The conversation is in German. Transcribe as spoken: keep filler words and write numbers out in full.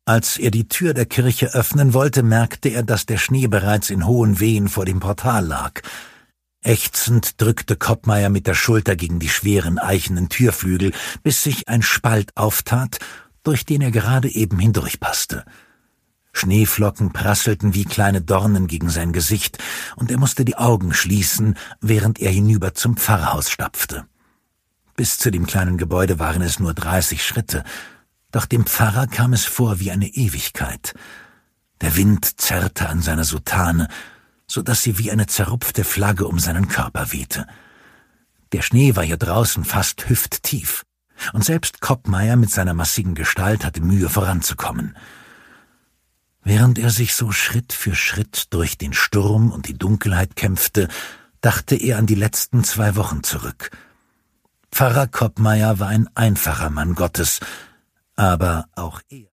Als er die Tür der Kirche öffnen wollte, merkte er, dass der Schnee bereits in hohen Wehen vor dem Portal lag. Ächzend drückte Koppmeier mit der Schulter gegen die schweren eichenen Türflügel, bis sich ein Spalt auftat, durch den er gerade eben hindurchpasste. Schneeflocken prasselten wie kleine Dornen gegen sein Gesicht, und er musste die Augen schließen, während er hinüber zum Pfarrhaus stapfte. Bis zu dem kleinen Gebäude waren es nur dreißig Schritte, doch dem Pfarrer kam es vor wie eine Ewigkeit. Der Wind zerrte an seiner Soutane, so dass sie wie eine zerrupfte Flagge um seinen Körper wehte. Der Schnee war hier draußen fast hüfttief, und selbst Koppmeier mit seiner massigen Gestalt hatte Mühe voranzukommen. Während er sich so Schritt für Schritt durch den Sturm und die Dunkelheit kämpfte, dachte er an die letzten zwei Wochen zurück. Pfarrer Koppmeier war ein einfacher Mann Gottes, aber auch er